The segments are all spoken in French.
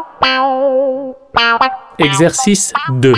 Exercice 2.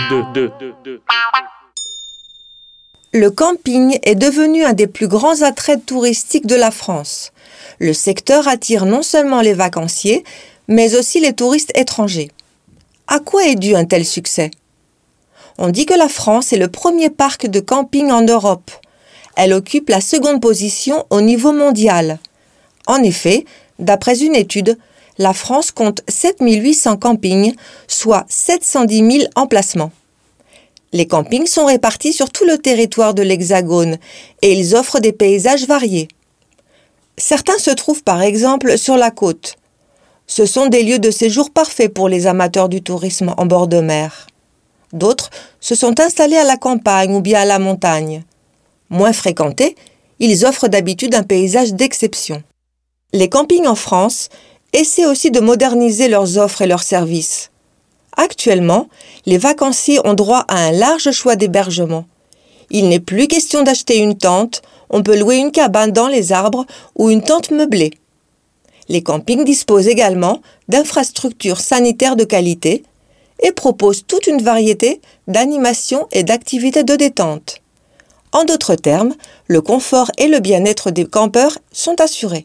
Le camping est devenu un des plus grands attraits touristiques de la France. Le secteur attire non seulement les vacanciers, mais aussi les touristes étrangers. À quoi est dû un tel succès ? On dit que la France est le premier parc de camping en Europe. Elle occupe la seconde position au niveau mondial. En effet, d'après une étude, la France compte 7 800 campings, soit 710 000 emplacements. Les campings sont répartis sur tout le territoire de l'Hexagone et ils offrent des paysages variés. Certains se trouvent par exemple sur la côte. Ce sont des lieux de séjour parfaits pour les amateurs du tourisme en bord de mer. D'autres se sont installés à la campagne ou bien à la montagne. Moins fréquentés, ils offrent d'habitude un paysage d'exception. Les campings en France essaient aussi de moderniser leurs offres et leurs services. Actuellement, les vacanciers ont droit à un large choix d'hébergement. Il n'est plus question d'acheter une tente, on peut louer une cabane dans les arbres ou une tente meublée. Les campings disposent également d'infrastructures sanitaires de qualité et proposent toute une variété d'animations et d'activités de détente. En d'autres termes, le confort et le bien-être des campeurs sont assurés.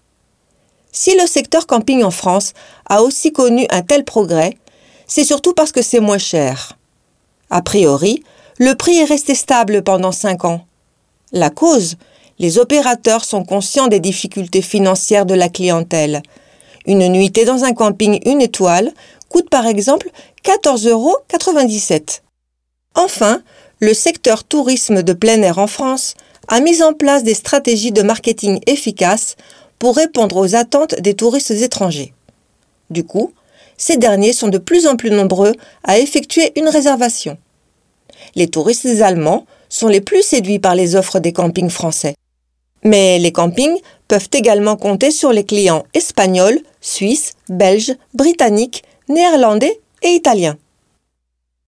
Si le secteur camping en France a aussi connu un tel progrès, c'est surtout parce que c'est moins cher. A priori, le prix est resté stable pendant 5 ans. La cause ? Les opérateurs sont conscients des difficultés financières de la clientèle. Une nuitée dans un camping 1 étoile coûte par exemple 14,97 €. Enfin, le secteur tourisme de plein air en France a mis en place des stratégies de marketing efficaces pour répondre aux attentes des touristes étrangers. Du coup, ces derniers sont de plus en plus nombreux à effectuer une réservation. Les touristes allemands sont les plus séduits par les offres des campings français. Mais les campings peuvent également compter sur les clients espagnols, suisses, belges, britanniques, néerlandais et italiens.